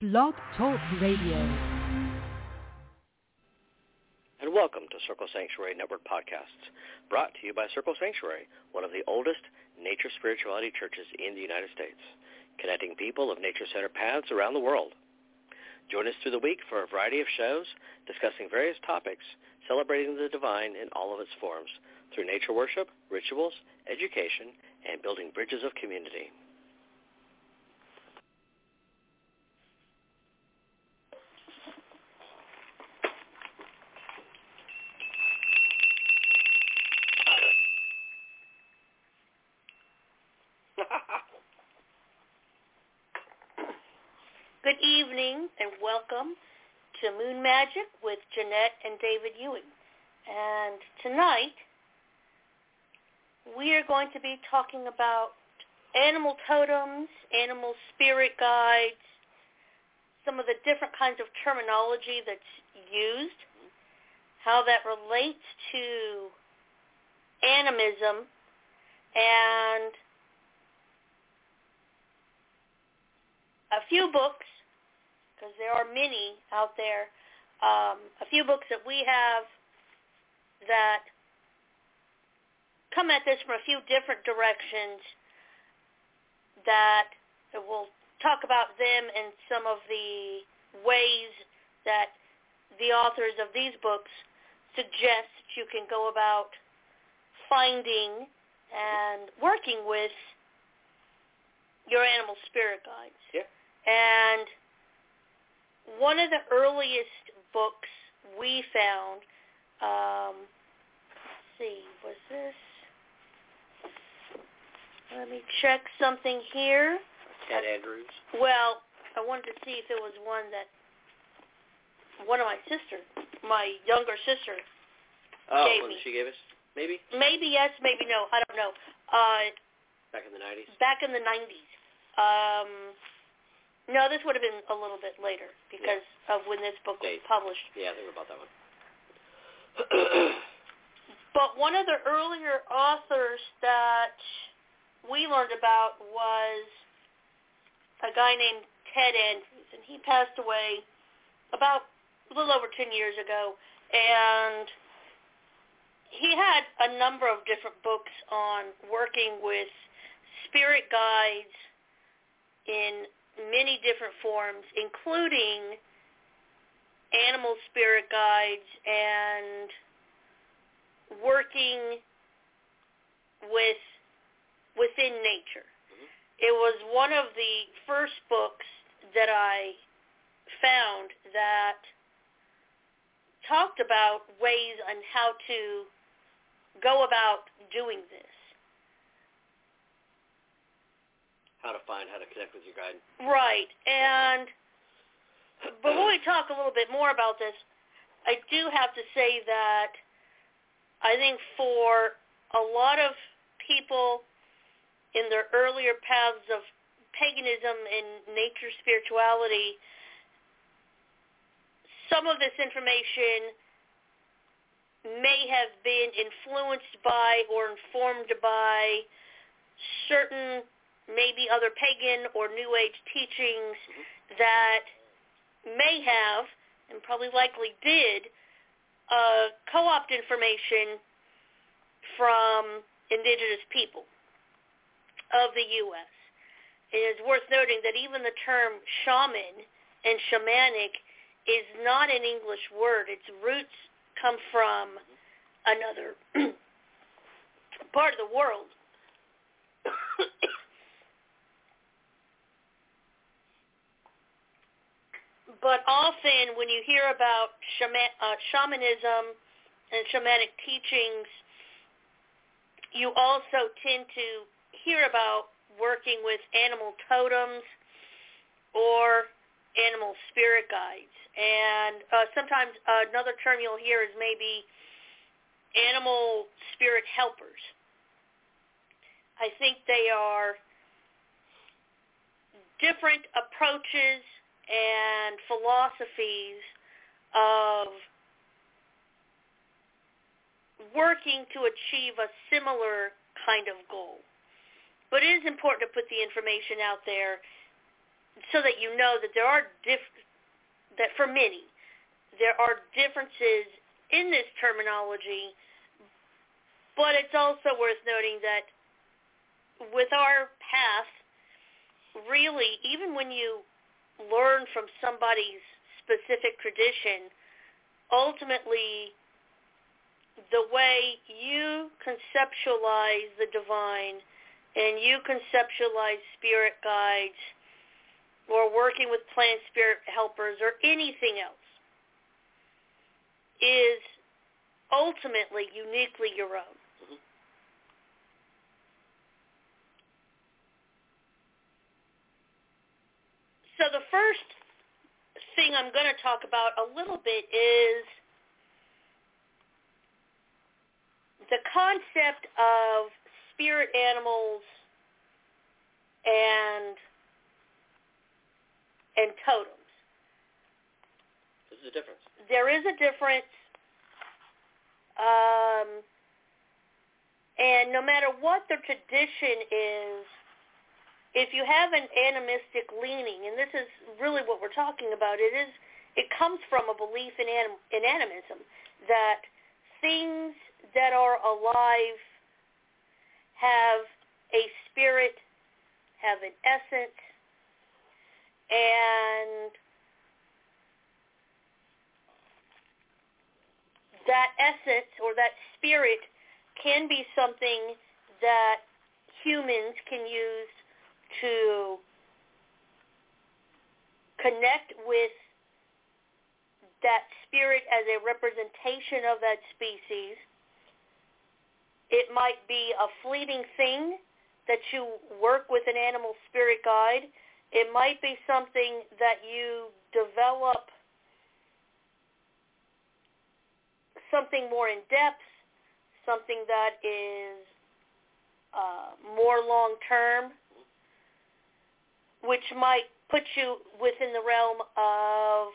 Blog Talk Radio. And welcome to Circle Sanctuary Network Podcasts, brought to you by Circle Sanctuary, one of the oldest nature spirituality churches in the United States, connecting people of nature-centered paths around the world. Join us through the week for a variety of shows discussing various topics, celebrating the divine in all of its forms through nature worship, rituals, education, and building bridges of community. Good evening and welcome to Moon Magic with Jeanette and David Ewing. And tonight we are going to be talking about animal totems, animal spirit guides, some of the different kinds of terminology that's used, how that relates to animism, and a few books, because there are many out there, a few books that we have that come at this from a few different directions that we'll talk about them and some of the ways that the authors of these books suggest you can go about finding and working with your animal spirit guides. Yeah. And one of the earliest books we found, let's see, was this? Let me check something here. Ted Andrews. Well, I wanted to see if it was one that one of my younger sister gave me. She gave us? Maybe? Maybe yes, maybe no. I don't know. Back in the 90s? Back in the 90s. No, this would have been a little bit later because of when this book was published. Yeah, I think about that one. But one of the earlier authors that we learned about was a guy named Ted Andrews, and he passed away about a little over 10 years ago, and he had a number of different books on working with spirit guides in many different forms, including animal spirit guides and working within nature. Mm-hmm. It was one of the first books that I found that talked about ways on how to go about doing this. How to connect with your guide. Right. And before we talk a little bit more about this, I do have to say that I think for a lot of people in their earlier paths of paganism and nature spirituality, some of this information may have been influenced by or informed by certain maybe other pagan or New Age teachings that may have, and probably likely did, co-opt information from indigenous people of the U.S. It is worth noting that even the term shaman and shamanic is not an English word. Its roots come from another part of the world. But often when you hear about shamanism and shamanic teachings, you also tend to hear about working with animal totems or animal spirit guides. And sometimes another term you'll hear is maybe animal spirit helpers. I think they are different approaches and philosophies of working to achieve a similar kind of goal. But it is important to put the information out there so that you know that there are that for many, there are differences in this terminology, but it's also worth noting that with our path, really, even when you learn from somebody's specific tradition, ultimately, the way you conceptualize the divine and you conceptualize spirit guides or working with plant spirit helpers or anything else is ultimately uniquely your own. Mm-hmm. So the first thing I'm going to talk about a little bit is the concept of spirit animals and totems. There's a difference. There is a difference, and no matter what the tradition is, if you have an animistic leaning, and this is really what we're talking about, it comes from a belief in animism, that things that are alive have a spirit, have an essence, and that essence or that spirit can be something that humans can use to connect with that spirit as a representation of that species. It might be a fleeting thing that you work with an animal spirit guide. It might be something that you develop something more in depth, something that is more long-term, which might put you within the realm of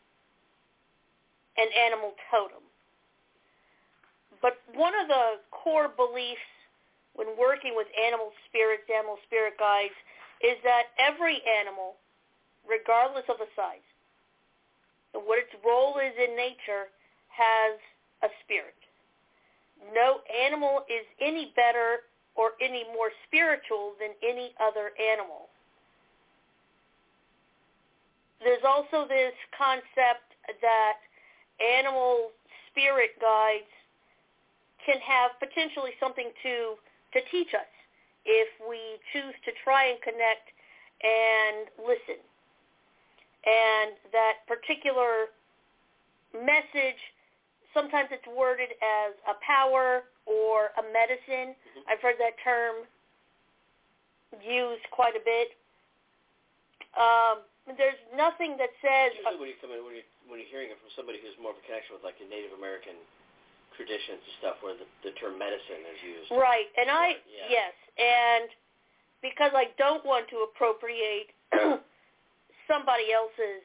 an animal totem. But one of the core beliefs when working with animal spirits, animal spirit guides, is that every animal, regardless of the size, and what its role is in nature, has a spirit. No animal is any better or any more spiritual than any other animal. There's also this concept that animal spirit guides can have potentially something to teach us if we choose to try and connect and listen. And that particular message, sometimes it's worded as a power or a medicine. Mm-hmm. I've heard that term used quite a bit. There's nothing that says... Usually when you're hearing it from somebody who's more of a connection with like the Native American traditions and stuff where the term medicine is used. Right, and yes, and because I don't want to appropriate somebody else's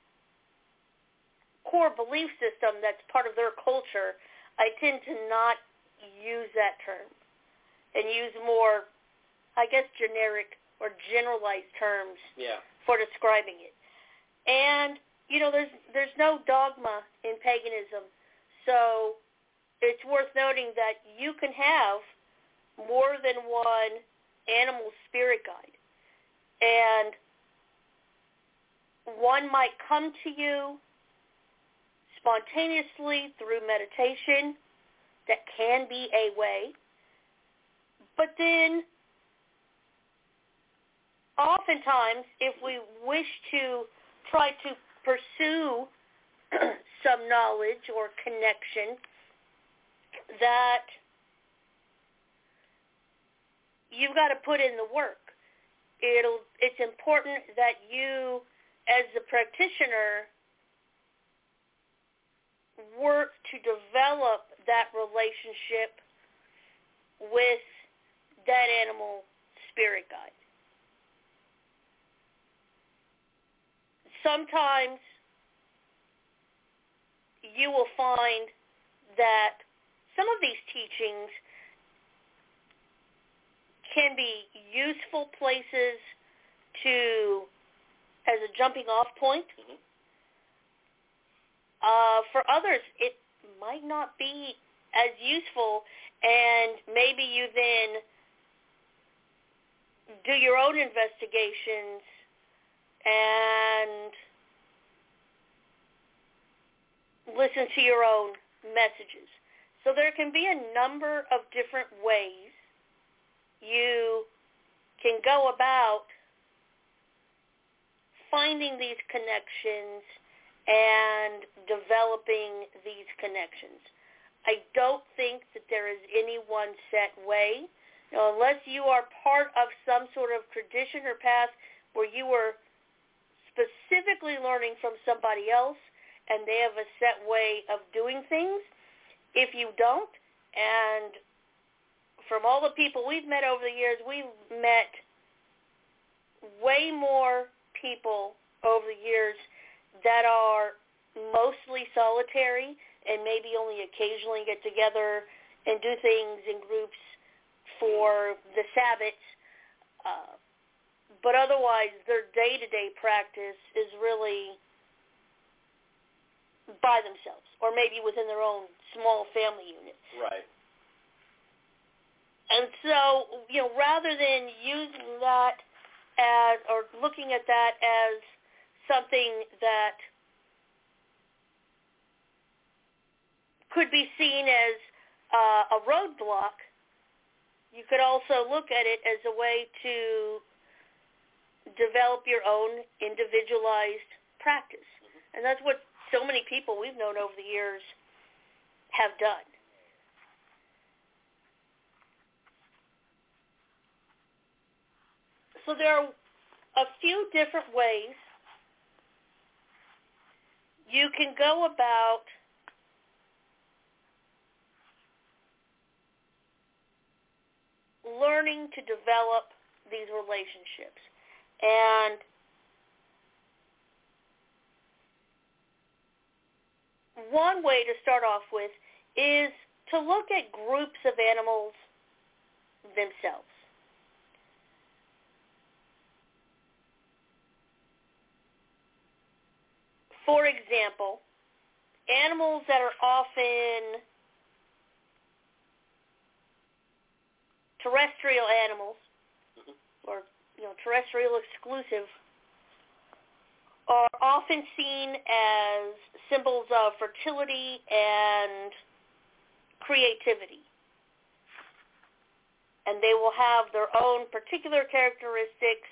core belief system that's part of their culture, I tend to not use that term and use more, I guess, generic or generalized terms for describing it. And, there's no dogma in paganism, so it's worth noting that you can have more than one animal spirit guide. And one might come to you spontaneously through meditation. That can be a way. But then, oftentimes, if we wish to try to pursue some knowledge or connection, that you've got to put in the work. It's important that you, as the practitioner, work to develop that relationship with that animal spirit guide. Sometimes you will find that some of these teachings can be useful places to as a jumping off point. Mm-hmm. For others, it might not be as useful, and maybe you then do your own investigations and listen to your own messages. So there can be a number of different ways you can go about finding these connections and developing these connections. I don't think that there is any one set way. Unless you are part of some sort of tradition or path where you were specifically learning from somebody else and they have a set way of doing things, if you don't, and from all the people we've met over the years, we've met way more people over the years that are mostly solitary and maybe only occasionally get together and do things in groups for the Sabbath. But otherwise, their day-to-day practice is really by themselves or maybe within their own small family unit. Right. And so, rather than using that as, or looking at that as something that could be seen as a roadblock, you could also look at it as a way to develop your own individualized practice. And that's what so many people we've known over the years have done. So there are a few different ways you can go about learning to develop these relationships. And one way to start off with is to look at groups of animals themselves. For example, animals that are often terrestrial animals, or terrestrial exclusive, are often seen as symbols of fertility and creativity. And they will have their own particular characteristics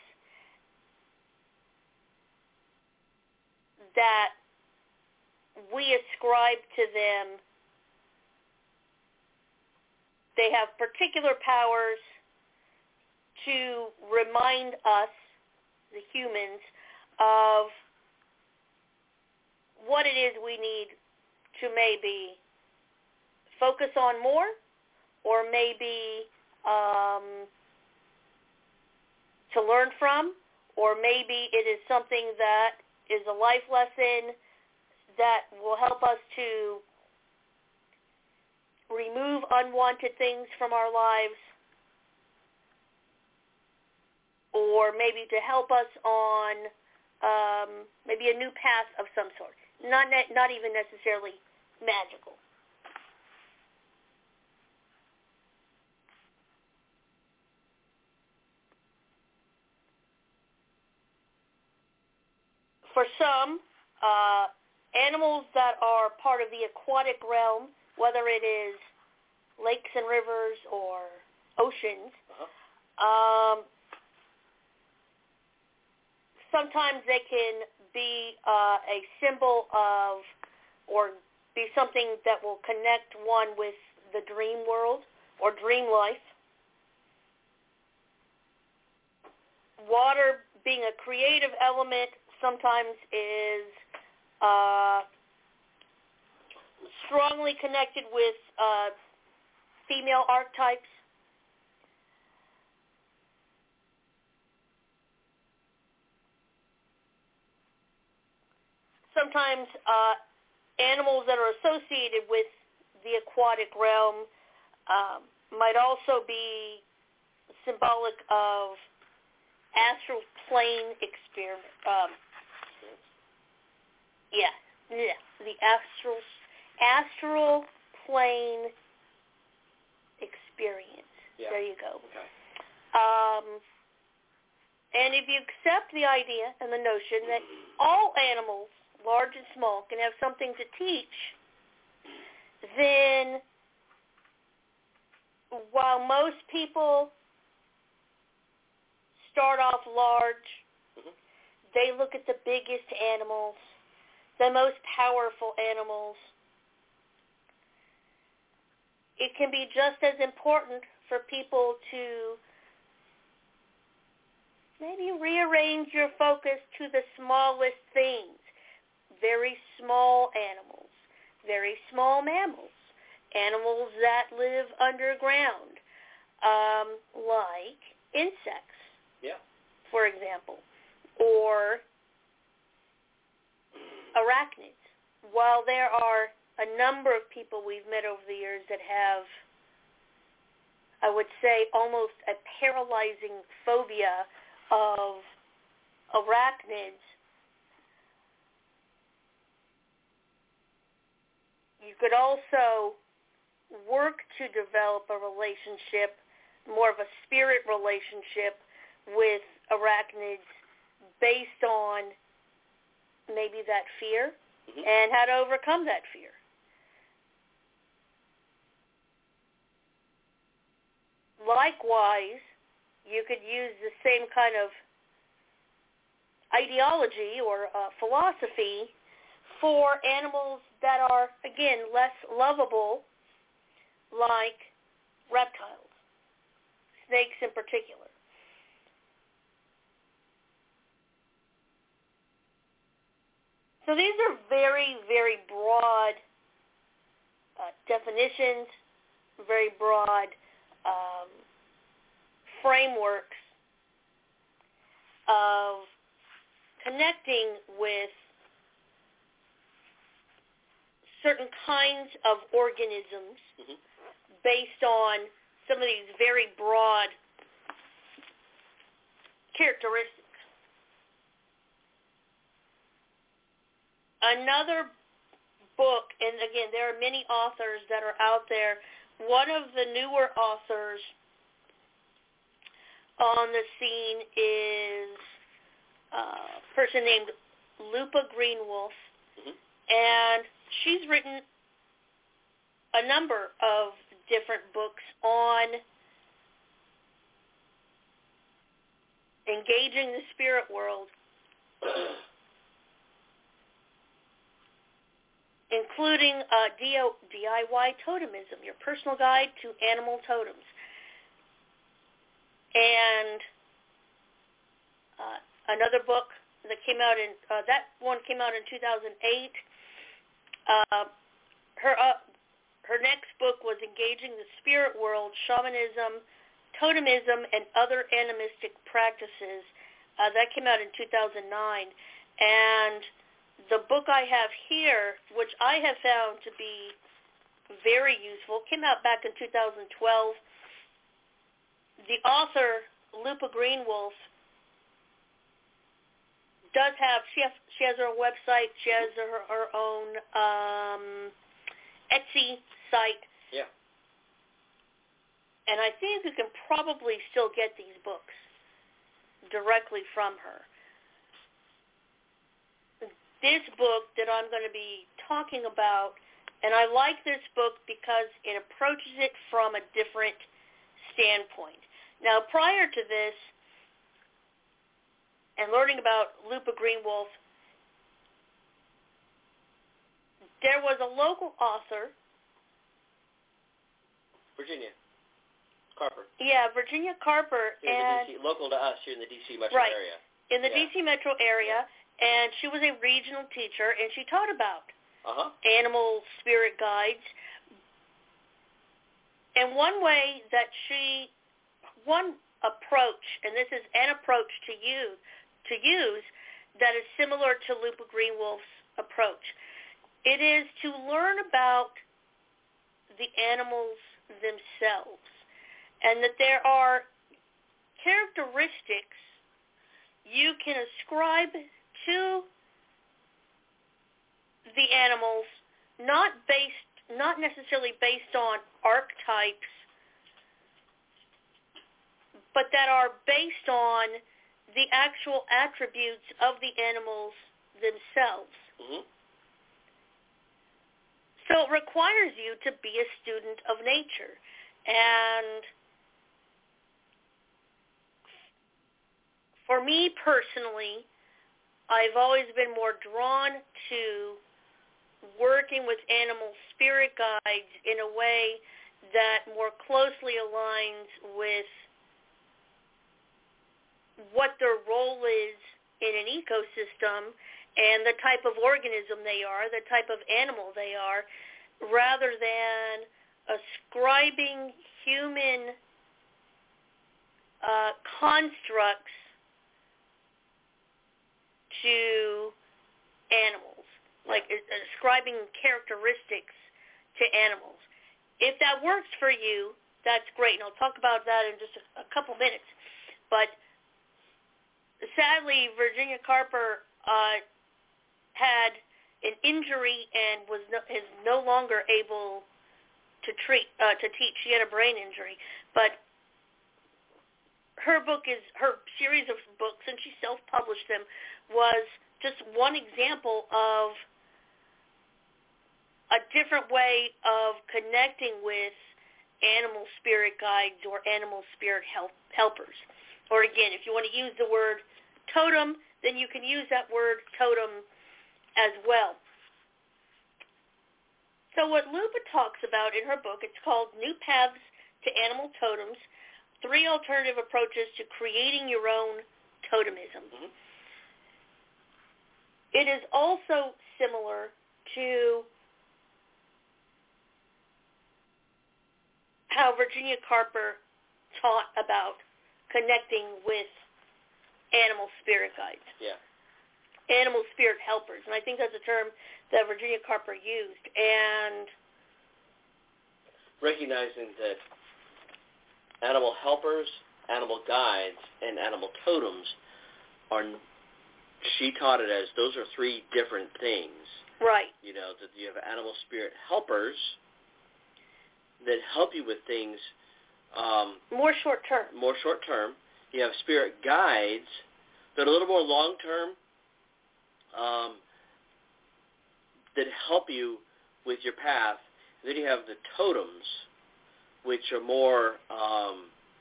that we ascribe to them. They have particular powers to remind us, the humans, of what it is we need to maybe focus on more, or maybe to learn from, or maybe it is something that is a life lesson that will help us to remove unwanted things from our lives, or maybe to help us on maybe a new path of some sort, not even necessarily magical. For some, animals that are part of the aquatic realm, whether it is lakes and rivers or oceans, sometimes they can be a symbol of, or be something that will connect one with the dream world or dream life. Water, being a creative element, sometimes is strongly connected with female archetypes. Sometimes animals that are associated with the aquatic realm might also be symbolic of astral plane experiment. The astral plane experience. Yeah. There you go. Okay. And if you accept the idea and the notion that all animals, large and small, can have something to teach, then while most people start off large, they look at the biggest animals, the most powerful animals. It can be just as important for people to maybe rearrange your focus to the smallest things. Very small animals, very small mammals, animals that live underground, like insects, for example, or arachnids. While there are a number of people we've met over the years that have, I would say, almost a paralyzing phobia of arachnids, you could also work to develop a relationship, more of a spirit relationship with arachnids based on maybe that fear and how to overcome that fear. Likewise, you could use the same kind of ideology or philosophy for animals that are, again, less lovable, like reptiles, snakes in particular. So these are very, very broad definitions, very broad frameworks of connecting with certain kinds of organisms based on some of these very broad characteristics. Another book, and again, there are many authors that are out there. One of the newer authors on the scene is a person named Lupa Greenwolf, and she's written a number of different books on engaging the spirit world, including DIY totemism, your personal guide to animal totems. And another book that came out that one came out in 2008. Her next book was Engaging the Spirit World, Shamanism, Totemism, and Other Animistic Practices. That came out in 2009. And the book I have here, which I have found to be very useful, came out back in 2012. The author, Lupa Greenwolf, does have, she has her website, she has her own Etsy site. Yeah. And I think you can probably still get these books directly from her. This book that I'm going to be talking about, and I like this book because it approaches it from a different standpoint. Now, prior to this, and learning about Lupa Greenwolf, there was a local author. Virginia Carper. Yeah, Virginia Carper. Here and in the DC, local to us here in the DC metro area. In the DC metro area, and she was a regional teacher, and she taught about animal spirit guides. And one way that one approach, and this is an approach to use that is similar to Lupa Greenwolf's approach. It is to learn about the animals themselves, and that there are characteristics you can ascribe to the animals not necessarily based on archetypes, but that are based on the actual attributes of the animals themselves. Mm-hmm. So it requires you to be a student of nature. And for me personally, I've always been more drawn to working with animal spirit guides in a way that more closely aligns with what their role is in an ecosystem and the type of organism they are, the type of animal they are, rather than ascribing human constructs to animals, like ascribing characteristics to animals. If that works for you, that's great, and I'll talk about that in just a couple minutes. But sadly, Virginia Carper had an injury and is no longer able to teach. She had a brain injury, but her series of books, and she self-published them, was just one example of a different way of connecting with animal spirit guides or animal spirit helpers. Or again, if you want to use the word totem, then you can use that word totem as well. So what Lupa talks about in her book, it's called New Paths to Animal Totems, 3 Alternative Approaches to Creating Your Own Totemism. Mm-hmm. It is also similar to how Virginia Carper taught about connecting with animal spirit guides. Yeah. Animal spirit helpers. And I think that's a term that Virginia Carper used. And recognizing that animal helpers, animal guides, and animal totems she taught it as those are 3 different things. Right. You know, that you have animal spirit helpers that help you with things more short term. You have spirit guides that are a little more long term, that help you with your path. And then you have the totems, which are more, I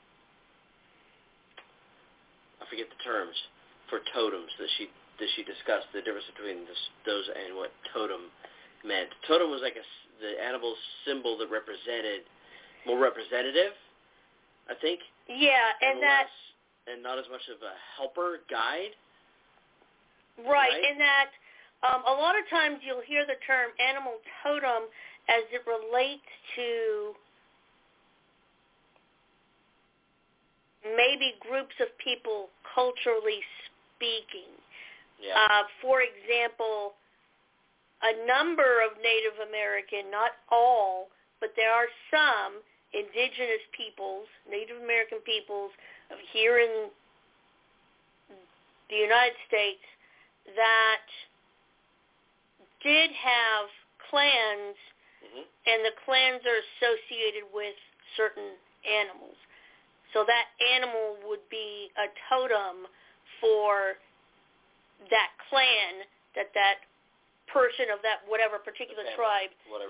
forget the terms for totems that she discussed, the difference between those and what totem meant. Totem was like the animal symbol that represented, more representative, I think. Yeah, and not as much of a helper guide. Right, in that a lot of times you'll hear the term animal totem as it relates to maybe groups of people culturally speaking. Yeah. For example, a number of Native American, not all, but there are some indigenous peoples, Native American peoples here in the United States that did have clans, mm-hmm. and the clans are associated with certain animals. So that animal would be a totem for that clan, that person of that whatever particular tribe,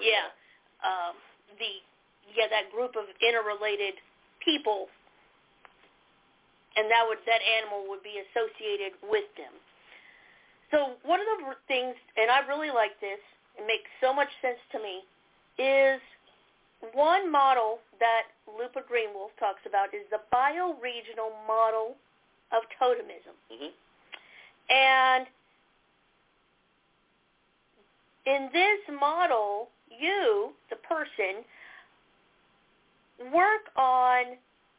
that group of interrelated people, and that animal would be associated with them. So one of the things, and I really like this, it makes so much sense to me, is one model that Lupa Greenwolf talks about is the bioregional model of totemism. Mm-hmm. And in this model, you, the person, work on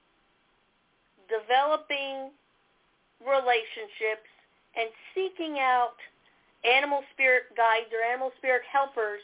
developing relationships and seeking out animal spirit guides or animal spirit helpers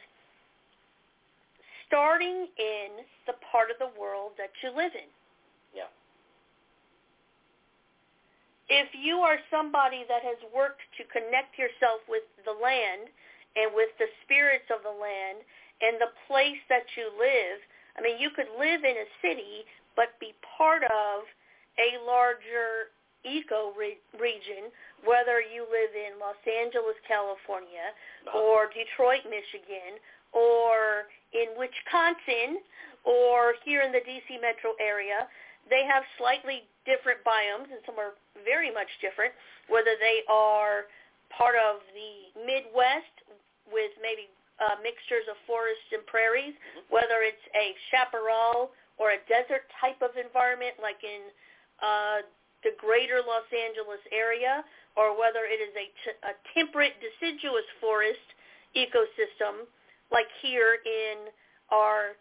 starting in the part of the world that you live in. Yeah. if you are somebody that has worked to connect yourself with the land and with the spirits of the land and the place that you live, I mean, you could live in a city but be part of a larger eco-region, whether you live in Los Angeles, California, or Detroit, Michigan, or in Wisconsin, or here in the D.C. metro area. They have slightly different biomes, and some are very much different, whether they are part of the Midwest with maybe mixtures of forests and prairies, whether it's a chaparral or a desert type of environment like in the greater Los Angeles area, or whether it is a temperate deciduous forest ecosystem like here in our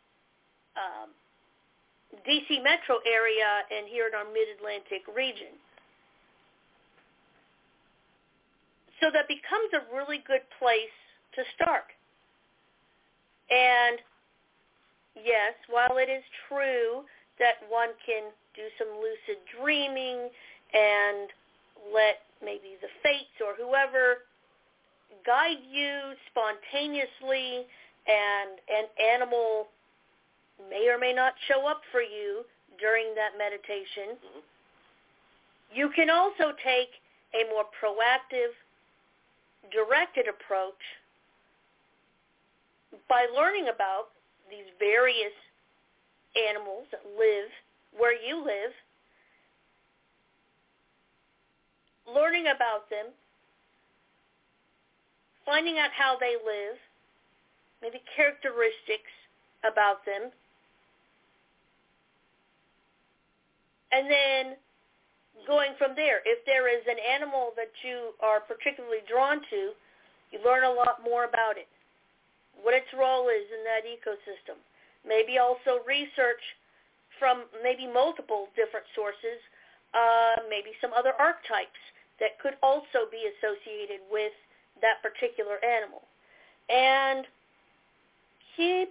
D.C. metro area and here in our mid-Atlantic region. So that becomes a really good place to start. And yes, while it is true that one can do some lucid dreaming and let maybe the fates or whoever guide you spontaneously, and an animal may or may not show up for you during that meditation, you can also take a more proactive, directed approach by learning about these various animals that live where you live, learning about them, finding out how they live, maybe characteristics about them, and then going from there. If there is an animal that you are particularly drawn to, you learn a lot more about it, what its role is in that ecosystem. Maybe also research from maybe multiple different sources, maybe some other archetypes that could also be associated with that particular animal. And keep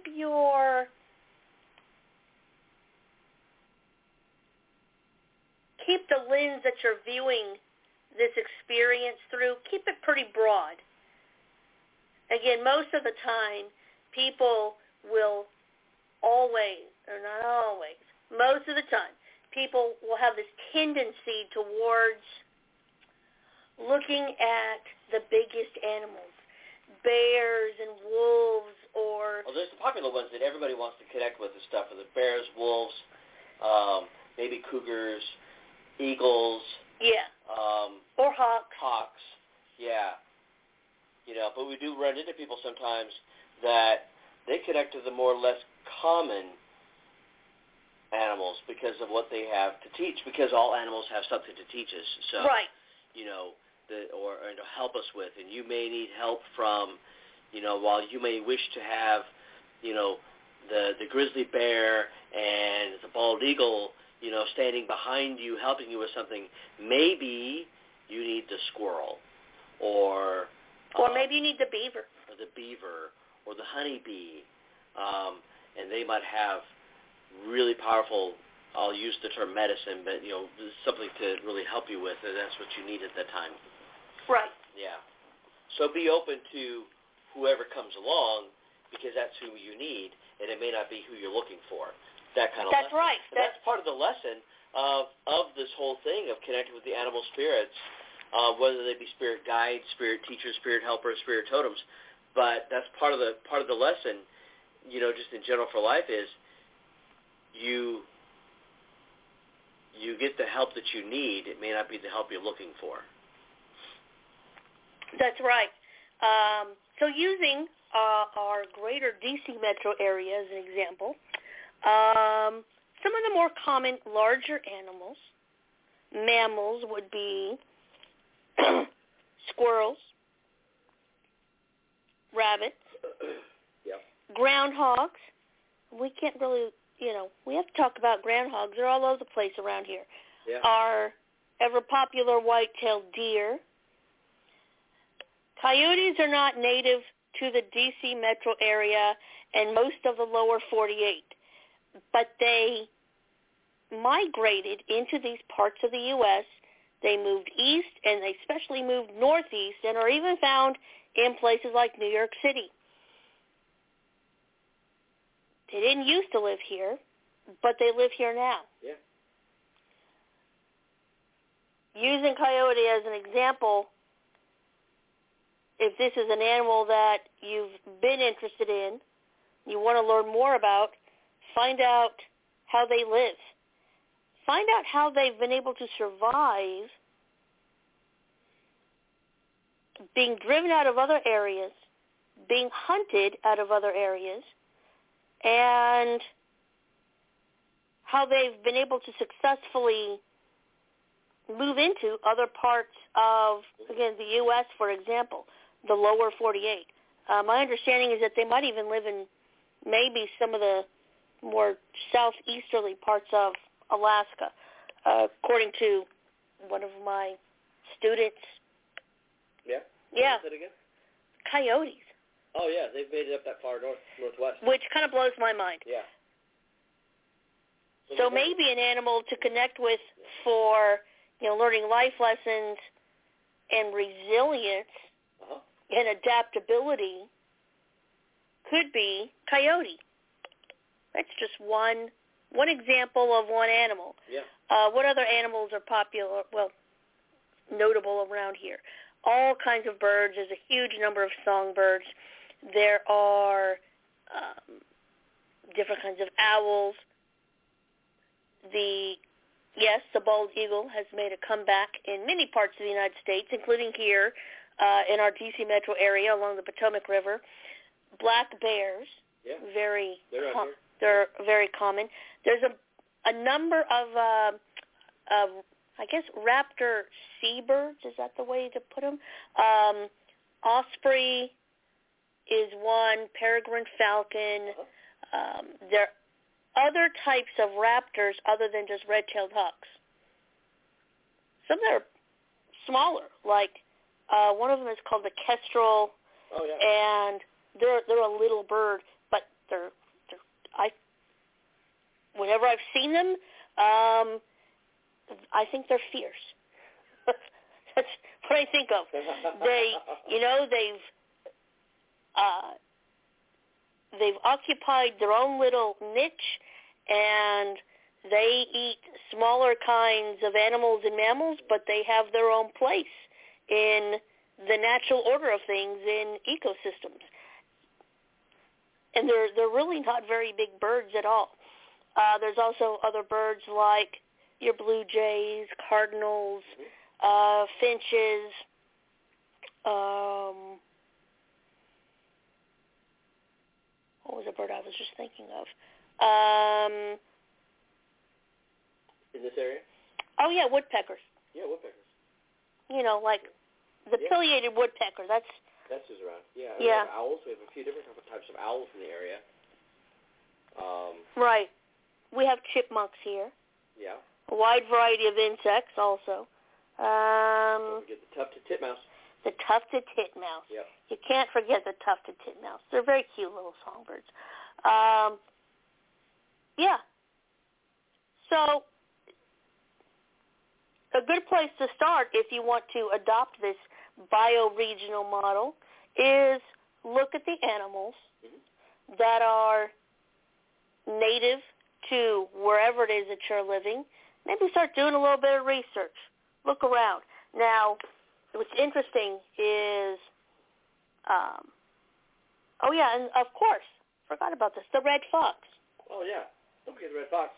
the lens that you're viewing this experience through, keep it pretty broad. Again, most of the time, people will always, or not always, most of the time, people will have this tendency towards looking at the biggest animals, bears and wolves, or... Well, there's the popular ones that everybody wants to connect with, the stuff of the bears, wolves, maybe cougars, eagles. Yeah. Or hawks. Hawks, yeah. You know, but we do run into people sometimes that they connect to the more or less common animals because of what they have to teach, because all animals have something to teach us. So, right. You know, or to help us with. And you may need help from, you know, while you may wish to have, you know, the grizzly bear and the bald eagle, you know, standing behind you, helping you with something, maybe you need the squirrel, or maybe you need the beaver. Or the beaver, or the honeybee. And they might have really powerful, I'll use the term medicine, but, you know, something to really help you with, and that's what you need at that time. Right. Yeah. So be open to whoever comes along, because that's who you need, and it may not be who you're looking for. That kind of That's lesson. right. And that's part of the lesson of this whole thing of connecting with the animal spirits, whether they be spirit guides, spirit teachers, spirit helpers, spirit totems. But that's part of the lesson, you know, just in general for life, is you get the help that you need. It may not be the help you're looking for. That's right. So using our greater D.C. metro area as an example, some of the more common larger animals, mammals, would be squirrels, rabbits, yep. groundhogs. We can't really, you know, we have to talk about groundhogs. They're all over the place around here. Yeah. Our ever-popular white-tailed deer. Coyotes are not native to the D.C. metro area and most of the lower 48, but they migrated into these parts of the U.S. They moved east, and they especially moved northeast, and are even found in places like New York City. They didn't used to live here, but they live here now. Yeah. Using coyote as an example, if this is an animal that you've been interested in, you want to learn more about, find out how they live. Find out how they've been able to survive being driven out of other areas, being hunted out of other areas, and how they've been able to successfully move into other parts of, again, the U.S., for example, the lower 48. My understanding is that they might even live in maybe some of the more southeasterly parts of Alaska, according to one of my students. Yeah? Yeah. Say it again? Coyotes. Oh, yeah, they've made it up that far northwest. Which kind of blows my mind. Yeah. So maybe an animal to connect with for, learning life lessons and resilience and adaptability could be coyote. That's just one example of one animal. Yeah. What other animals are popular, notable around here? All kinds of birds. There's a huge number of songbirds. There are different kinds of owls. The bald eagle has made a comeback in many parts of the United States, including here in our D.C. metro area along the Potomac River. Black bears, they're very common. There's a number of, I guess, raptor seabirds, is that the way to put them? Osprey is one, peregrine falcon. There are other types of raptors other than just red-tailed hawks. Some that are smaller, like one of them is called the kestrel, and they're a little bird, but whenever I've seen them, I think they're fierce. That's what I think of. They've occupied their own little niche, and they eat smaller kinds of animals and mammals, but they have their own place in the natural order of things in ecosystems. And they're really not very big birds at all. There's also other birds like your blue jays, cardinals, finches. What was a bird I was just thinking of? In this area? Oh, yeah, woodpeckers. Yeah, woodpeckers. Like the pileated woodpecker. That's just around. Yeah. Yeah. We have owls. We have a few different types of owls in the area. Right. We have chipmunks here. Yeah. A wide variety of insects also. Don't forget the tufted titmouse. The tufted titmouse. Yep. You can't forget the tufted titmouse. They're very cute little songbirds. Yeah. So a good place to start if you want to adopt this bioregional model is look at the animals that are native to wherever it is that you're living. Maybe start doing a little bit of research. Look around. Now, what's interesting is, and of course, forgot about this, the red fox. Oh, yeah. Don't forget the red fox.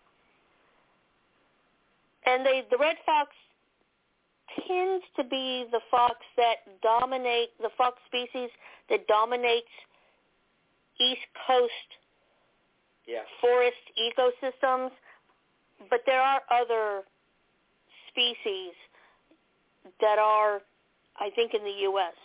And the red fox tends to be the fox species that dominates East Coast forest ecosystems, but there are other species that are, I think, in the U.S.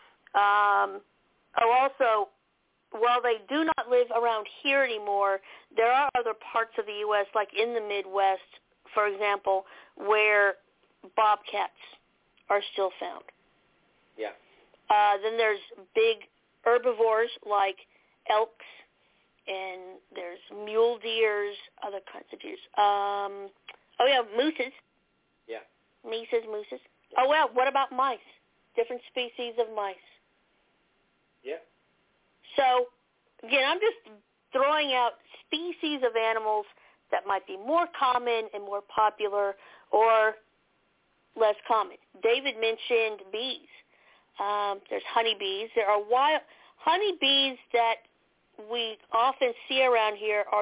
Also, while they do not live around here anymore, there are other parts of the U.S., like in the Midwest, for example, where bobcats are still found. Yeah. Then there's big herbivores like elks, and there's mule deers, other kinds of deers. Mooses. Yeah. Mises, mooses. Oh, well, what about mice? Different species of mice. Yeah. So, again, I'm just throwing out species of animals that might be more common and more popular or less common. David mentioned bees. There's honeybees. There are wild honeybees that we often see around here are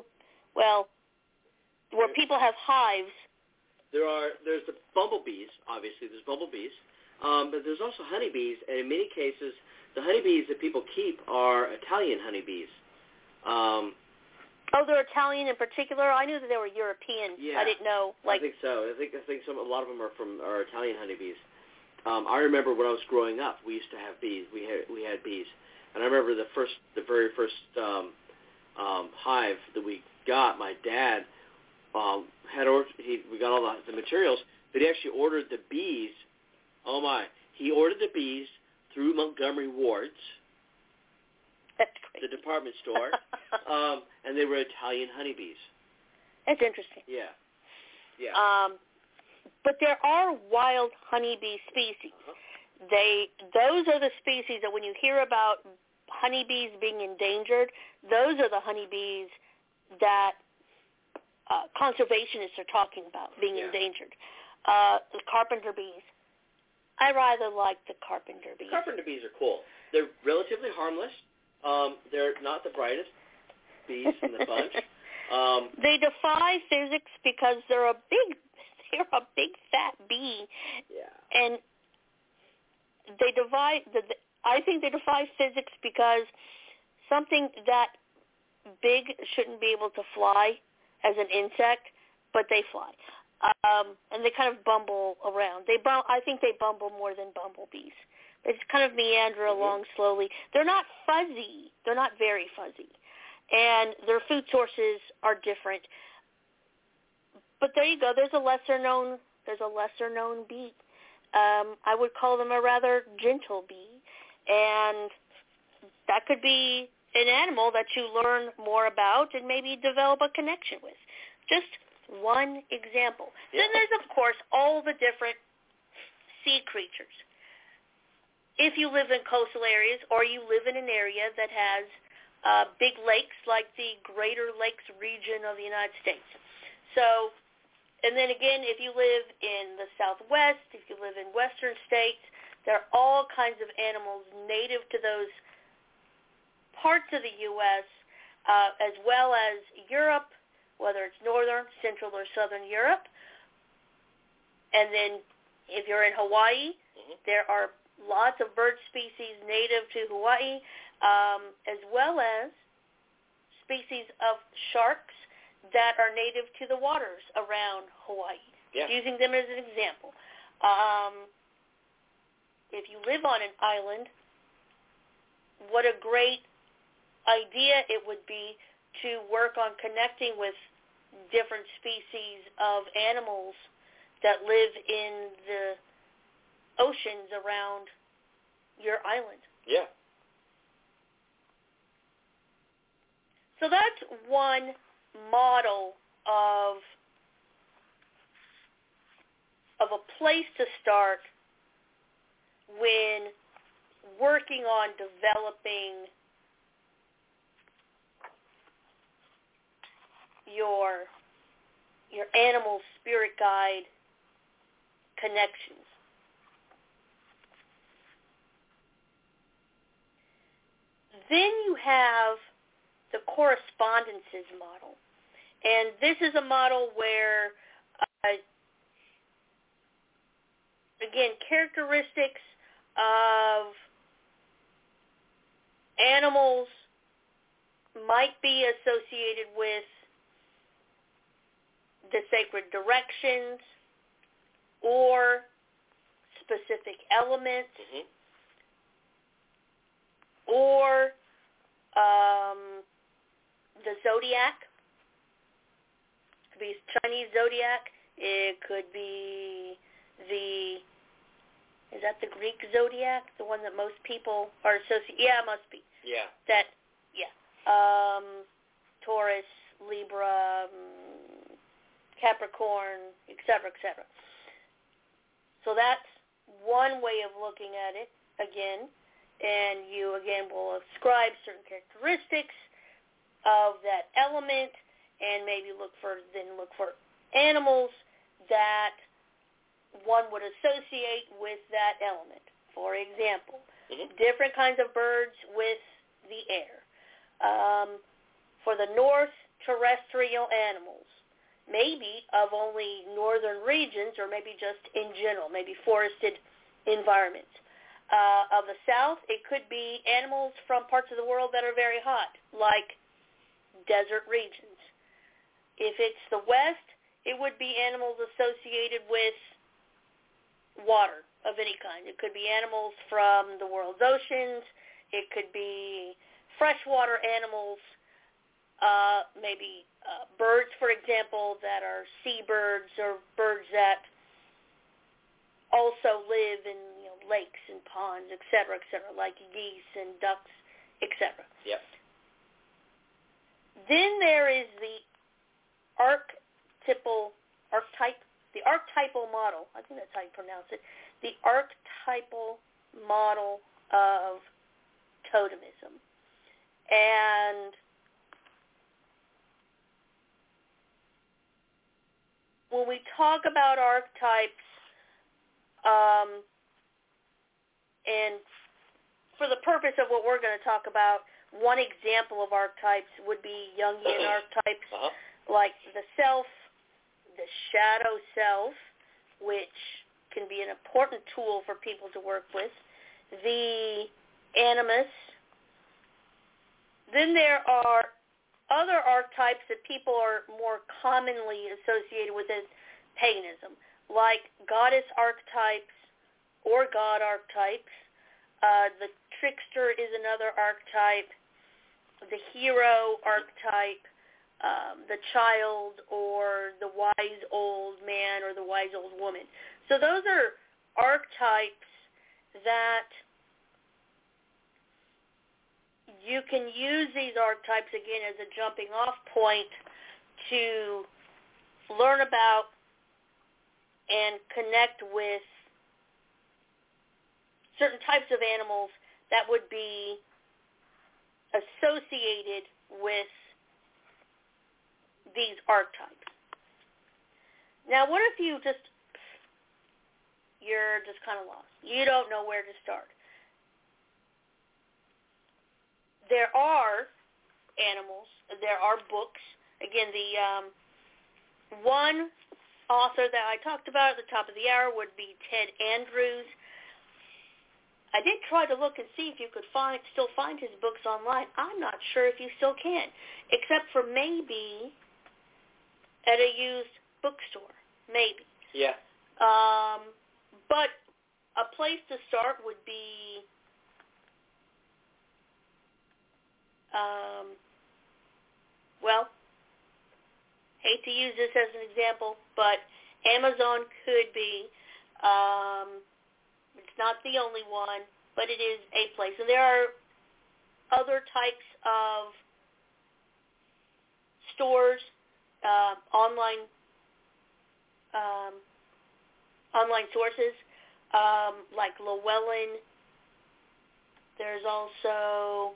where people have hives. There's the bumblebees, obviously. There's bumblebees. But there's also honeybees, and in many cases, the honeybees that people keep are Italian honeybees. They're Italian in particular? I knew that they were European. Yeah, I didn't know. I think so. I think a lot of them are Italian honeybees. I remember when I was growing up, we used to have bees. We had bees, and I remember the very first hive that we got. My dad we got all the materials, but he actually ordered the bees. Oh my! He ordered the bees through Montgomery Ward's. That's great. The department store, and they were Italian honeybees. That's interesting. Yeah. But there are wild honeybee species. Those are the species that when you hear about honeybees being endangered, those are the honeybees that conservationists are talking about being endangered. The carpenter bees. I rather like the carpenter bees. Carpenter bees are cool. They're relatively harmless. They're not the brightest bees in the bunch. They defy physics because they're a big fat bee. Yeah. And I think they defy physics because something that big shouldn't be able to fly as an insect, but they fly. And they kind of bumble around. I think they bumble more than bumblebees. They just kind of meander along slowly. They're not fuzzy. They're not very fuzzy. And their food sources are different. But there you go. There's a lesser known bee. I would call them a rather gentle bee. And that could be an animal that you learn more about and maybe develop a connection with. Just one example. Yeah. Then there's, of course, all the different sea creatures. If you live in coastal areas or you live in an area that has big lakes like the Greater Lakes region of the United States. So, and then again, if you live in the Southwest, if you live in western states, there are all kinds of animals native to those parts of the U.S., as well as Europe, whether it's northern, central, or southern Europe. And then if you're in Hawaii, there are lots of bird species native to Hawaii, as well as species of sharks that are native to the waters around Hawaii. Yeah. Using them as an example. If you live on an island, what a great idea it would be to work on connecting with different species of animals that live in the oceans around your island. Yeah. So that's one model of a place to start when working on developing your animal spirit guide connections. Then you have the correspondences model. And this is a model where, again, characteristics of animals might be associated with the sacred directions or specific elements or the zodiac. It could be Chinese zodiac. It could be is that the Greek zodiac? The one that most people are associated? Yeah, it must be. Yeah. Taurus, Libra, Capricorn, etc., etc. So that's one way of looking at it, again. And you, again, will ascribe certain characteristics of that element and maybe look for animals that one would associate with that element. For example, different kinds of birds with the air. For the north, terrestrial animals, maybe of only northern regions or maybe just in general, maybe forested environments. Of the south, it could be animals from parts of the world that are very hot, like desert regions. If it's the west, it would be animals associated with water of any kind. It could be animals from the world's oceans. It could be freshwater animals, maybe birds, for example, that are seabirds or birds that also live in lakes and ponds, et cetera, like geese and ducks, etc. Yep. Then there is the archetypal model. I think that's how you pronounce it. The archetypal model of totemism. And when we talk about archetypes, and for the purpose of what we're going to talk about, one example of archetypes would be Jungian archetypes, like the self, the shadow self, which can be an important tool for people to work with, the animus. Then there are other archetypes that people are more commonly associated with as paganism, like goddess archetypes or god archetypes. The trickster is another archetype, the hero archetype, the child or the wise old man or the wise old woman. So those are archetypes that you can use these archetypes, again, as a jumping off point to learn about and connect with certain types of animals that would be associated with these archetypes. Now, what if you're just kind of lost? You don't know where to start. There are animals. There are books. Again, the one author that I talked about at the top of the hour would be Ted Andrews. I did try to look and see if you could still find his books online. I'm not sure if you still can, except for maybe at a used bookstore, maybe. Yeah. But a place to start would be hate to use this as an example, but Amazon could be. It's not the only one, but it is a place. And there are other types of stores, online sources, like Llewellyn. There's also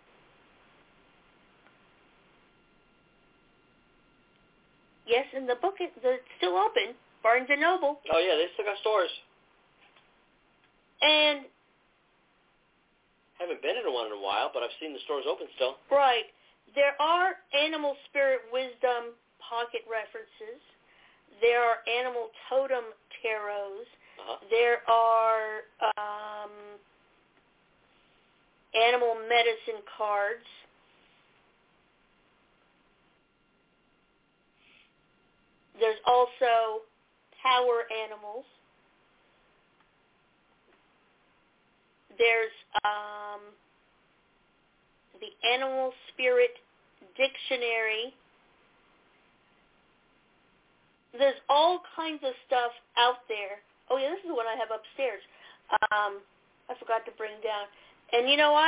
in the book, it's still open, Barnes & Noble. Oh, yeah, they still got stores. And haven't been in one in a while, but I've seen the stores open still. Right. There are animal spirit wisdom pocket references. There are animal totem tarots. There are animal medicine cards. There's also power animals. There's the Animal Spirit Dictionary. There's all kinds of stuff out there. Oh, yeah, this is what I have upstairs. I forgot to bring down. And,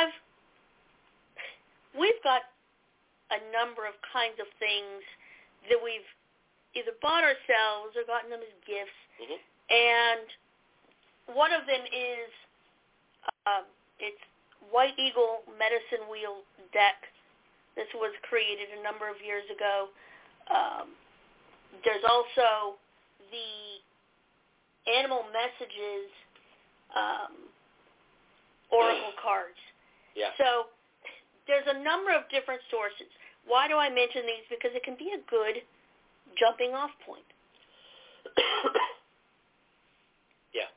we've got a number of kinds of things that we've either bought ourselves or gotten them as gifts. Mm-hmm. And one of them is it's White Eagle Medicine Wheel Deck. This was created a number of years ago. There's also the Animal Messages Oracle cards. Yeah. So there's a number of different sources. Why do I mention these? Because it can be a good jumping off point. Yeah.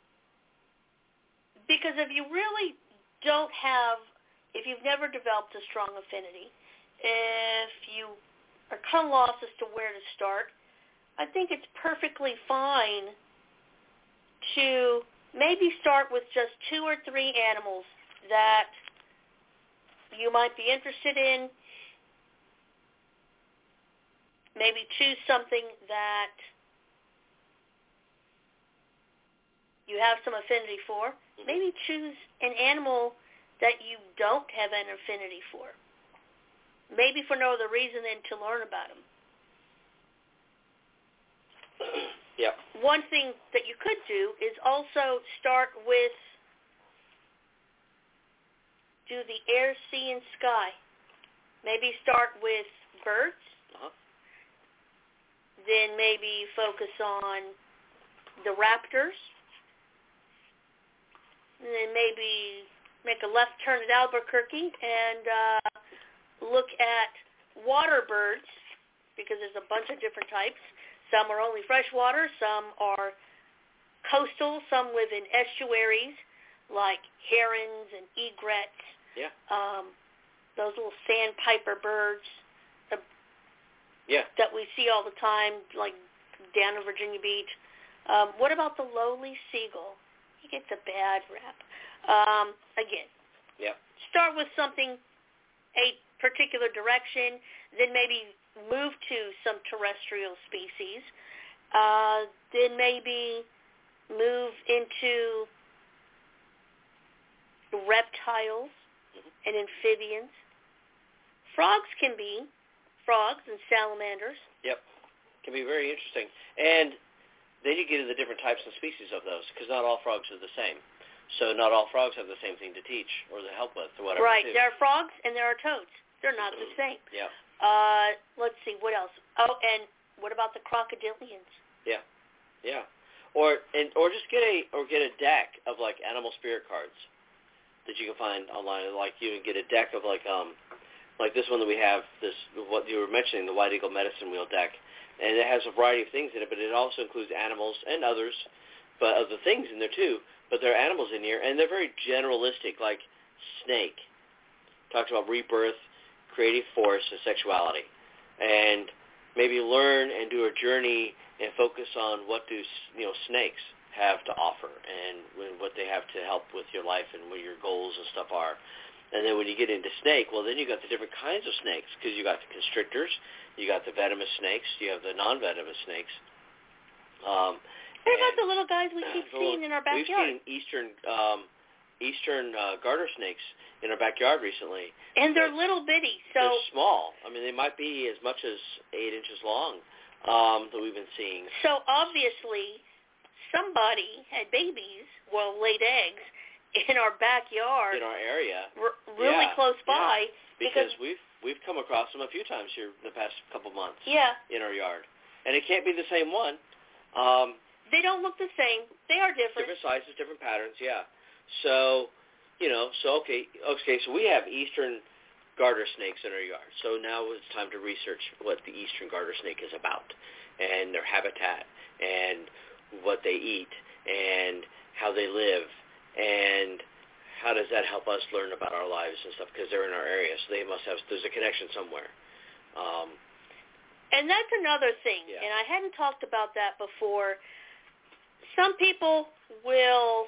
Because if you really don't have, if you've never developed a strong affinity, if you are kind of lost as to where to start, I think it's perfectly fine to maybe start with just 2 or 3 animals that you might be interested in. Maybe choose something that you have some affinity for. Maybe choose an animal that you don't have an affinity for. Maybe for no other reason than to learn about them. Yeah. One thing that you could do is also start with do the air, sea, and sky. Maybe start with birds. Then maybe focus on the raptors. And then maybe make a left turn at Albuquerque and look at water birds, because there's a bunch of different types. Some are only freshwater, some are coastal, some live in estuaries like herons and egrets. Yeah. Those little sandpiper birds that we see all the time, like down in Virginia Beach. What about the lowly seagull? He gets a bad rap. Again, start with something, a particular direction, then maybe move to some terrestrial species, then maybe move into reptiles and amphibians. Frogs and salamanders. Yep. Can be very interesting. And then you get into the different types and species of those, because not all frogs are the same. So not all frogs have the same thing to teach or to help with or whatever. Right. Too. There are frogs and there are toads. They're not the same. Yeah. Let's see, what else? Oh, and what about the crocodilians? Yeah. Yeah. Or just get a deck of like animal spirit cards that you can find online. Like you can get a deck of like this one that we have, this what you were mentioning, the White Eagle Medicine Wheel deck, and it has a variety of things in it, but it also includes animals and others, but other things in there too. But there are animals in here, and they're very generalistic, like snake. Talks about rebirth, creative force, and sexuality, and maybe learn and do a journey and focus on what do snakes have to offer and what they have to help with your life and what your goals and stuff are. And then when you get into snake, well, then you got the different kinds of snakes, because you got the constrictors, you got the venomous snakes, you have the non-venomous snakes. What about the little guys we keep seeing in our backyard? We've seen eastern garter snakes in our backyard recently. And they're little bitty. So they're small. I mean, they might be as much as 8 inches long that we've been seeing. So obviously somebody had babies, laid eggs, in our backyard, in our area, really close by, because we've come across them a few times here in the past couple months. Yeah, in our yard, and it can't be the same one. They don't look the same. They are different. Different sizes, different patterns. Yeah. So, okay. So we have eastern garter snakes in our yard. So now it's time to research what the eastern garter snake is about, and their habitat, and what they eat, and how they live. And how does that help us learn about our lives and stuff? Because they're in our area, so there's a connection somewhere. And that's another thing, and I hadn't talked about that before. Some people will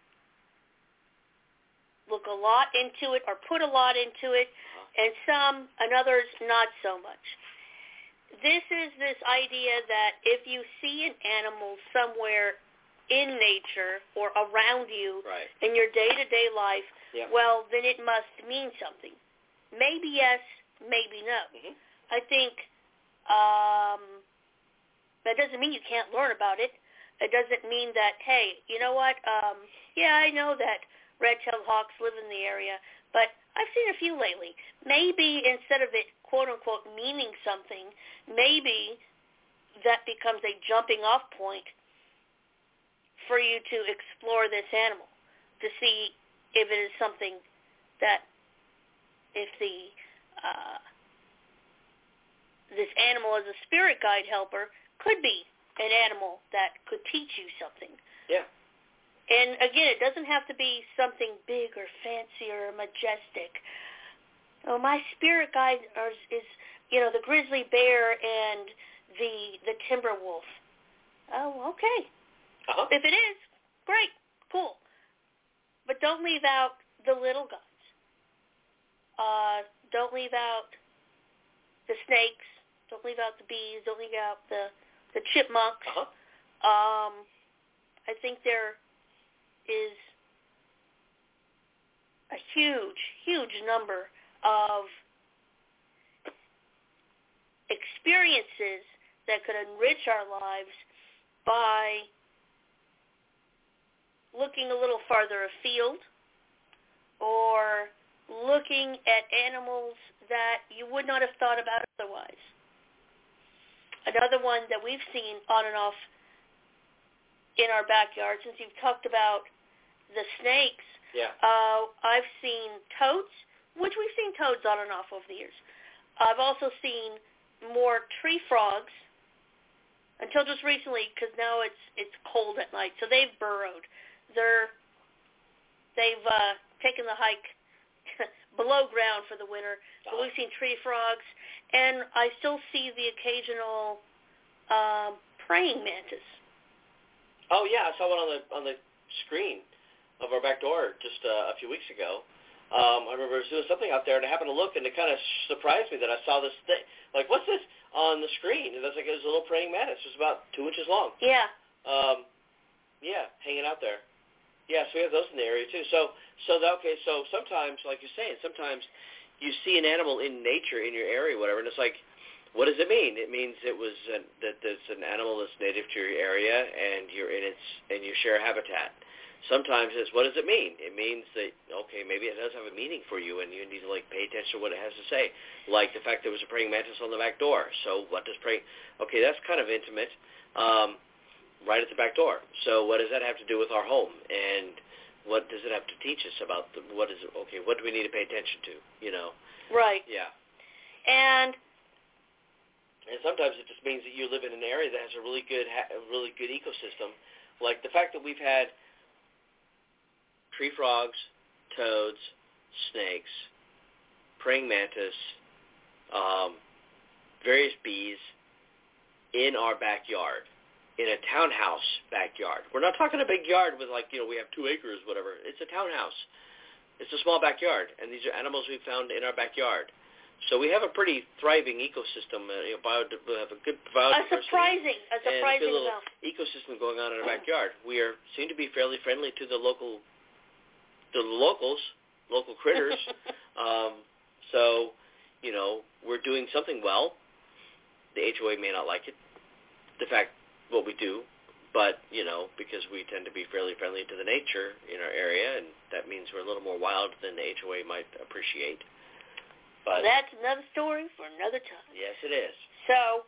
look a lot into it or put a lot into it, and others not so much. This is this idea that if you see an animal somewhere in nature or around you in your day-to-day life, well, then it must mean something. Maybe yes, maybe no. I think that doesn't mean you can't learn about it, It doesn't mean that, hey, you know what, yeah, I know that red-tailed hawks live in the area, but I've seen a few lately. Maybe instead of it, quote-unquote, meaning something, maybe that becomes a jumping-off point for you to explore this animal, to see if it is something that, if this animal as a spirit guide helper could be an animal that could teach you something. Yeah. And again, it doesn't have to be something big or fancy or majestic. Oh, my spirit guide is the grizzly bear and the timber wolf. Oh, okay. Uh-huh. If it is, great, cool. But don't leave out the little guys. Don't leave out the snakes. Don't leave out the bees. Don't leave out the chipmunks. Uh-huh. I think there is a huge, huge number of experiences that could enrich our lives by looking a little farther afield or looking at animals that you would not have thought about otherwise. Another one that we've seen on and off in our backyard, since you've talked about the snakes, yeah. I've seen toads, which we've seen toads on and off over the years. I've also seen more tree frogs until just recently, because now it's cold at night, so they've burrowed. They've taken the hike below ground for the winter. But we've seen tree frogs, and I still see the occasional praying mantis. Oh yeah, I saw one on the screen of our back door just a few weeks ago. I remember I was doing something out there, and I happened to look, and it kind of surprised me that I saw this thing. Like, what's this on the screen? And it was a little praying mantis. It was about 2 inches long. Yeah. Yeah, hanging out there. Yeah, so we have those in the area too. So sometimes, like you're saying, sometimes you see an animal in nature in your area, whatever, and it's like, what does it mean? It means that it's an animal that's native to your area, and you're in and you share habitat. Sometimes it's, what does it mean? It means that, okay, maybe it does have a meaning for you, and you need to pay attention to what it has to say. Like the fact there was a praying mantis on the back door. So what does praying? Okay, that's kind of intimate. Right at the back door. So what does that have to do with our home? And what does it have to teach us about what do we need to pay attention to, Right. Yeah. And sometimes it just means that you live in an area that has a really good ecosystem. Like the fact that we've had tree frogs, toads, snakes, praying mantis, various bees in our backyard. In a townhouse backyard. We're not talking a big yard with we have 2 acres, whatever. It's a townhouse. It's a small backyard, and these are animals we found in our backyard. So we have a pretty thriving ecosystem. We have a good biodiversity. A surprising little amount. Ecosystem going on in our backyard. We seem to be fairly friendly to the local critters. So, we're doing something well. The HOA may not like it. The fact what we do, but, because we tend to be fairly friendly to the nature in our area, and that means we're a little more wild than the HOA might appreciate. But that's another story for another time. Yes, it is. So,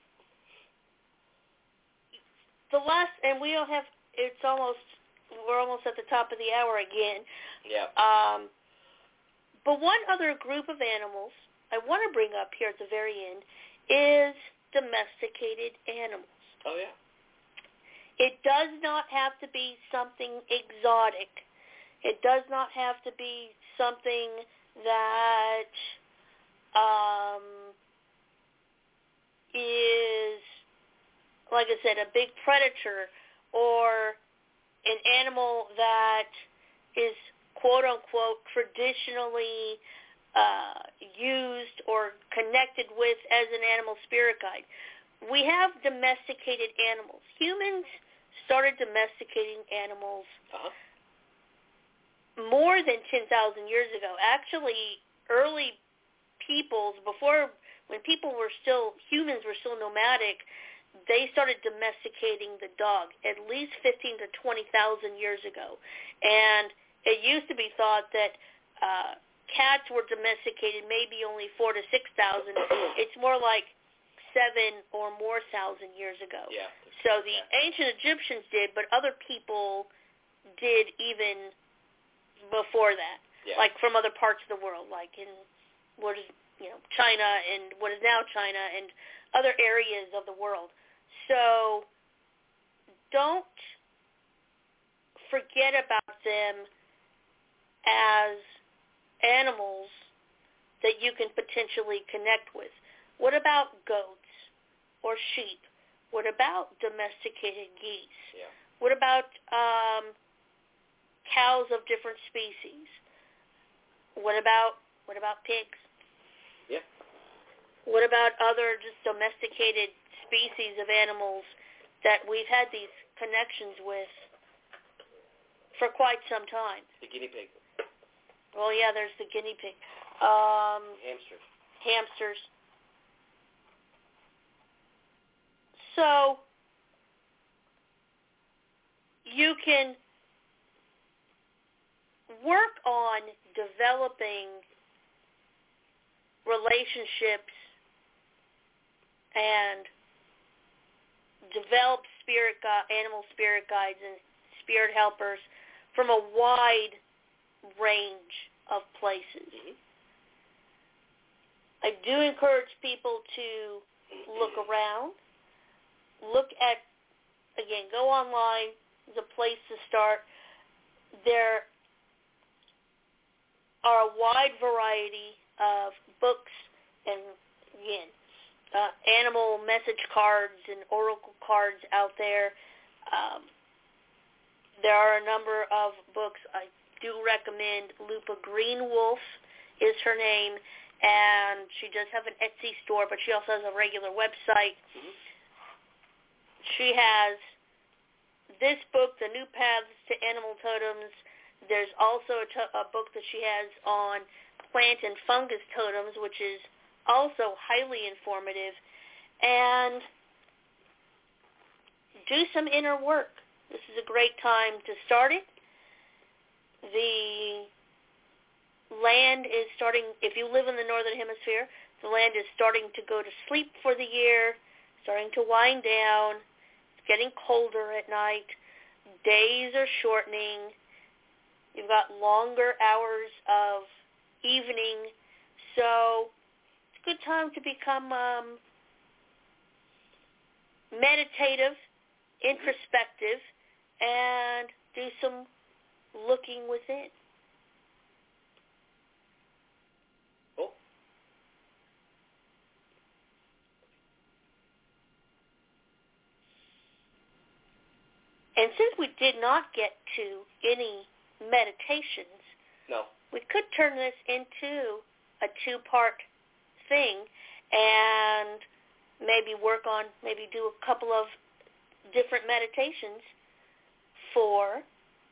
the last, and we're almost at the top of the hour again. Yeah. But one other group of animals I want to bring up here at the very end is domesticated animals. Oh, yeah. It does not have to be something exotic. It does not have to be something that is, like I said, a big predator or an animal that is, quote-unquote, traditionally used or connected with as an animal spirit guide. We have domesticated animals. Humans started domesticating animals more than 10,000 years ago. Actually, early peoples, humans were still nomadic, they started domesticating the dog at least 15 to 20,000 years ago. And it used to be thought that cats were domesticated maybe only 4,000 to 6,000. It's more like 7 or more thousand years ago. Yeah. So the ancient Egyptians did, but other people did even before that, like from other parts of the world, like in what is China and what is now China and other areas of the world. So don't forget about them as animals that you can potentially connect with. What about goats or sheep? What about domesticated geese? Yeah. What about cows of different species? What about pigs? Yeah. What about other just domesticated species of animals that we've had these connections with for quite some time? The guinea pig. Well, yeah, there's the guinea pig. Hamsters. So you can work on developing relationships and develop animal spirit guides and spirit helpers from a wide range of places. Mm-hmm. I do encourage people to look around, look at, again, go online. There's a place to start. There are a wide variety of books and, again, animal message cards and oracle cards out there. There are a number of books. I do recommend Lupa Greenwolf is her name, and she does have an Etsy store, but she also has a regular website. Mm-hmm. She has this book, The New Paths to Animal Totems. There's also a book that she has on plant and fungus totems, which is also highly informative. And do some inner work. This is a great time to start it. The land is starting, if you live in the northern hemisphere, the land is starting to go to sleep for the year, starting to wind down. It's getting colder at night. Days are shortening. You've got longer hours of evening. So it's a good time to become meditative, introspective, and do some looking within. Cool. And since we did not get to any meditations, no, we could turn this into a two-part thing and maybe do a couple of different meditations for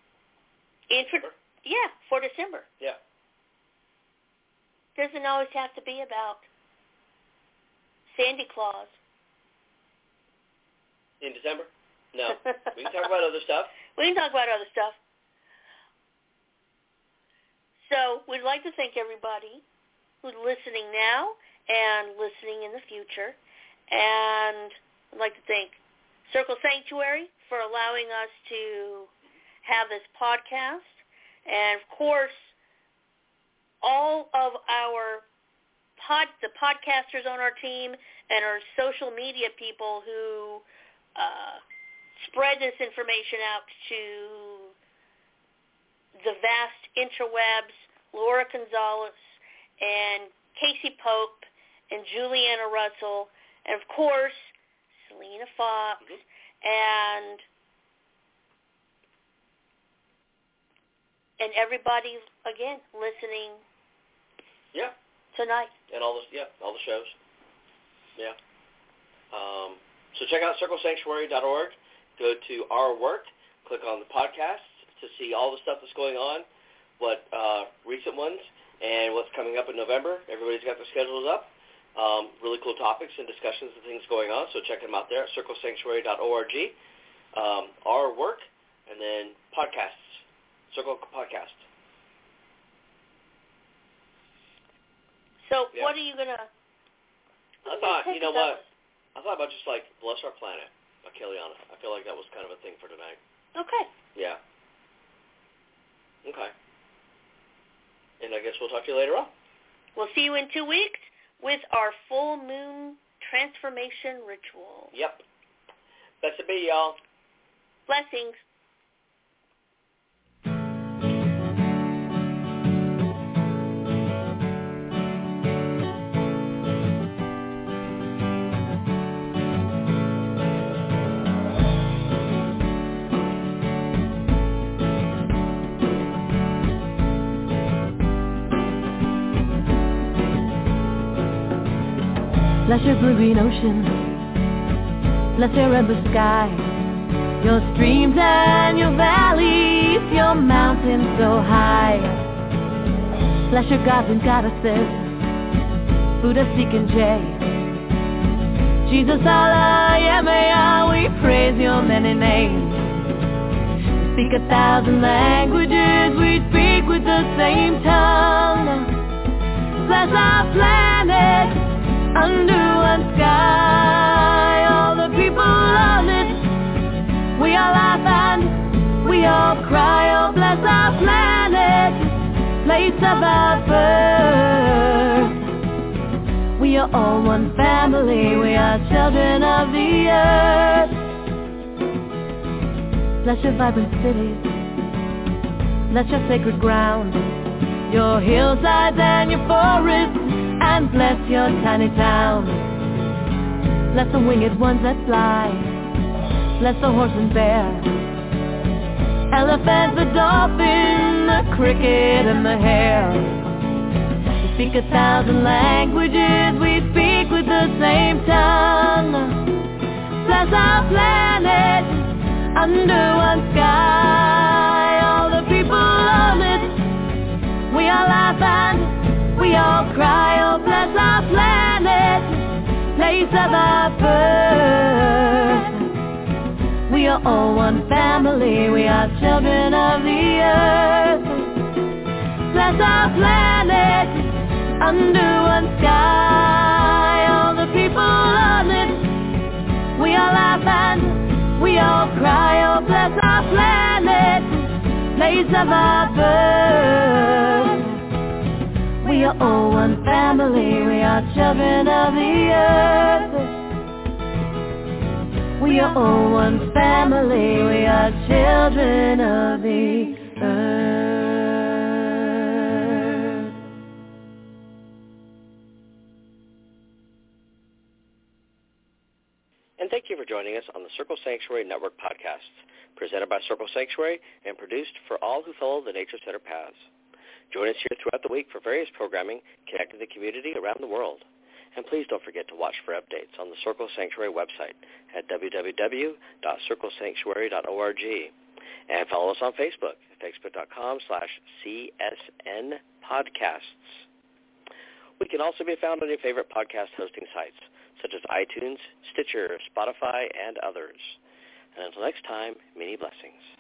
December. Yeah. Doesn't always have to be about Sandy Claus. In December? No. We can talk about other stuff. We can talk about other stuff. So we'd like to thank everybody who's listening now and listening in the future. And I'd like to thank Circle Sanctuary for allowing us to have this podcast. And, of course, all of the podcasters on our team and our social media people who spread this information out to the vast interwebs, Laura Gonzalez and Casey Pope and Juliana Russell, and, of course, Selena Fox, and everybody, again, listening tonight. And all the shows. Yeah. So check out CircleSanctuary.org. Go to Our Work. Click on the podcasts to see all the stuff that's going on, what recent ones, and what's coming up in November. Everybody's got their schedules up. Really cool topics and discussions and things going on, so check them out there at circlesanctuary.org. Our work, and then podcasts, Circle Podcast. So what are you going to... I thought, you know what? I thought about just like Bless Our Planet by Keliana. I feel like that was kind of a thing for tonight. Okay. Yeah. Okay. And I guess we'll talk to you later on. We'll see you in 2 weeks with our full moon transformation ritual. Yep. Blessed be, y'all. Blessings. Bless your blue green ocean, bless your endless sky, your streams and your valleys, your mountains so high. Bless your gods and goddesses, Buddha, Sikh and Jay, Jesus, Allah, Yahweh, we praise your many names. We speak 1,000 languages, we speak with the same tongue. Bless our planet under one sky, all the people on it, we all laugh and we all cry. Oh, bless our planet, place of our birth. We are all one family, we are children of the earth. Bless your vibrant cities, bless your sacred ground, your hillsides and your forests, and bless your tiny towns. Bless the winged ones that fly, bless the horse and bear, elephant, the dolphin, the cricket and the hare. We speak 1,000 languages, we speak with the same tongue. Bless our planet under one sky, all the people on it, we all laugh and we all cry. Oh, bless our planet, place of our birth. We are all one family, we are children of the earth. Bless our planet under one sky, all the people on it, we all laugh and we all cry. Oh, bless our planet, place of our birth. We are all one family, we are children of the earth. We are all one family, we are children of the earth. And thank you for joining us on the Circle Sanctuary Network podcasts, presented by Circle Sanctuary and produced for all who follow the Nature Center paths. Join us here throughout the week for various programming connecting the community around the world. And please don't forget to watch for updates on the Circle Sanctuary website at www.circlesanctuary.org. And follow us on Facebook at facebook.com/CSN Podcasts. We can also be found on your favorite podcast hosting sites, such as iTunes, Stitcher, Spotify, and others. And until next time, many blessings.